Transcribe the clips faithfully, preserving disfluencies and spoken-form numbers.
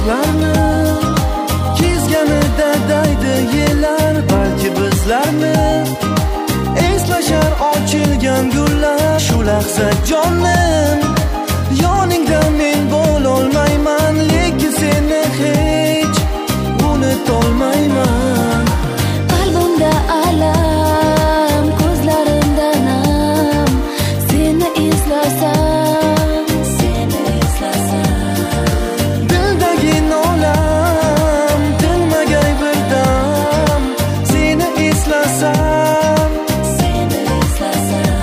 bog'larni kezganida daydi yellar, balki bizlarni eslashar ochilgan gullar. Shu lahza jonim yoningda men bo'lolmayman, lekin seni hech unutolmayman. Qalbimda alam, ko'zlarimda nam, seni eslasam, seni eslasam. Dildagi nolam tinmagay bir dam, seni eslasam, seni eslasam.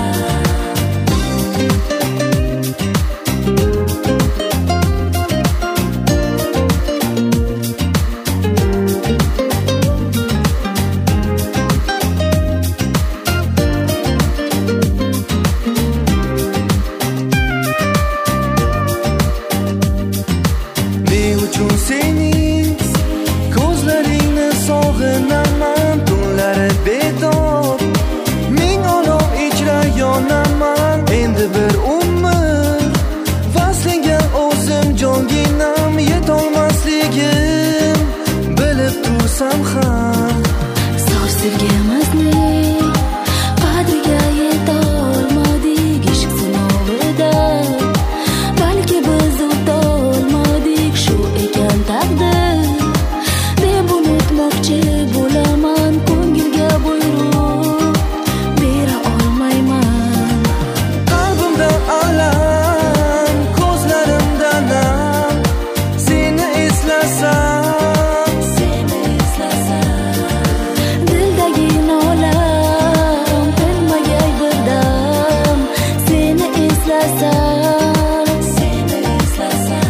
Men uchun sening ko'zlaringni sog'inaman, tunlari betob ming olov ichra yonaman. Endi bir umr vasliga o'zim jonginam, yetolmasligim bilib tursam ham. Sof sevgimizning qadriga yetolmadik, ishq sinovida balki biz o'tolmadik. Shu ekan taqdir deb unutmoqchi bo'laman, ko'ngilga buyruq bera olmayman. Qalbimda alam, ko'zlarimda nam, seni eslasam, Seni eslasam. Dildagi nolam tinmagay bir dam, seni eslasam, seni eslasam.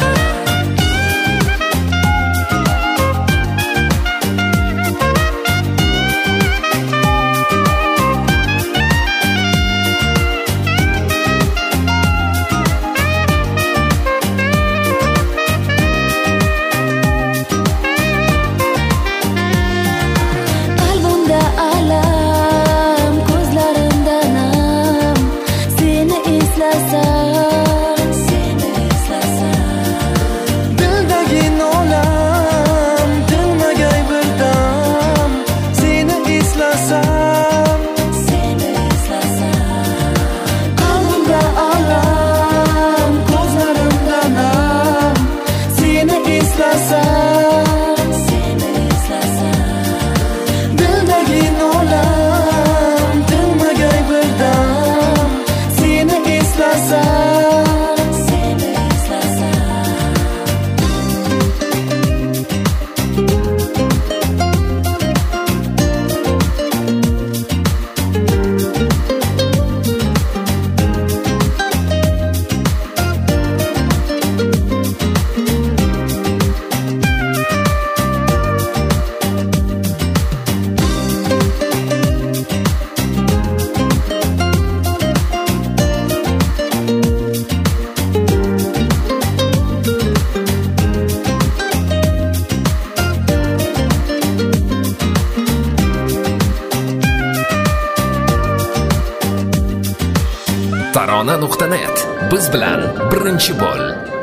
Qalbimda alam, ko'zlarimda nam, seni eslasam, seni eslasam. dildagi nolam tinmagay bir dam, seni eslasam, Seni eslasam. qalbimda alam, ko'zlarimda nam, seni eslasam, Seni eslasam. dildagi nolam tinmagay bir dam, seni eslasam. Seni eslasam. tarona nuqta net biz bilan birinchi bo'l.